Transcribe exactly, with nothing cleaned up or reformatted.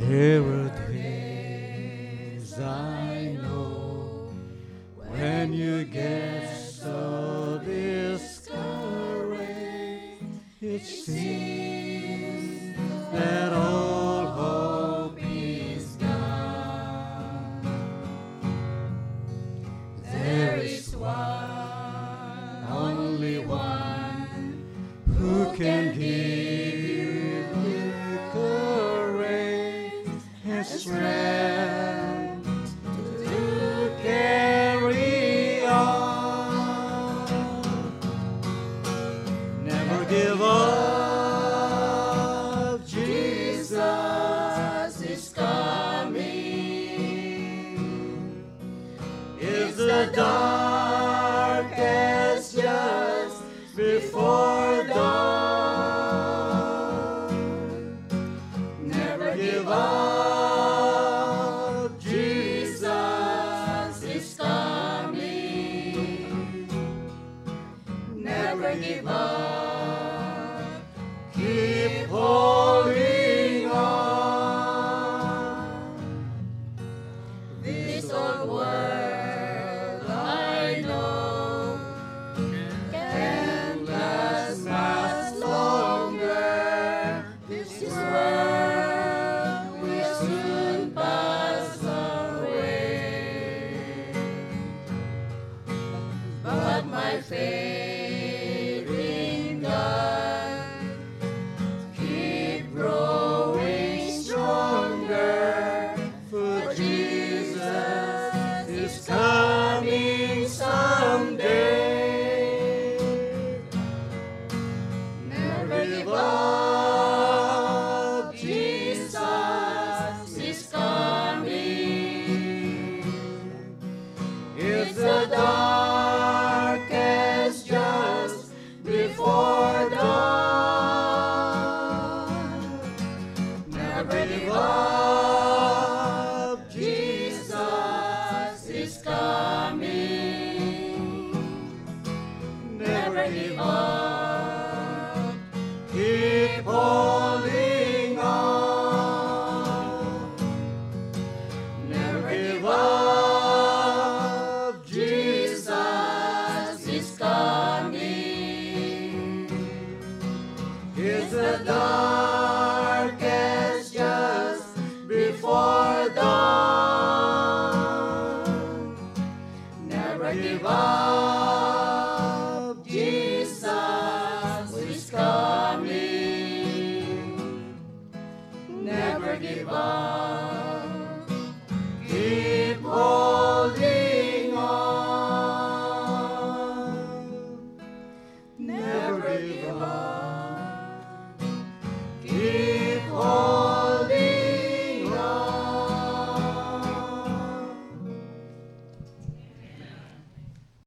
There are days I know when you get so discouraged, it seems that all hope is gone. There is one, only one, who can give you courage and strength to carry on. Never give up, Jesus is coming. If the dark is just before dawn, never give up, Jesus is coming. Never give up, keep holding on. This old world I know can't last much longer. This world will soon pass away. But my faith in God keep growing stronger, for Jesus is coming someday. Never give up, Jesus is coming. If the dark is just before dawn, never give up, Jesus is coming. Never give up, keep holding on. Never give up, Jesus is coming. It's the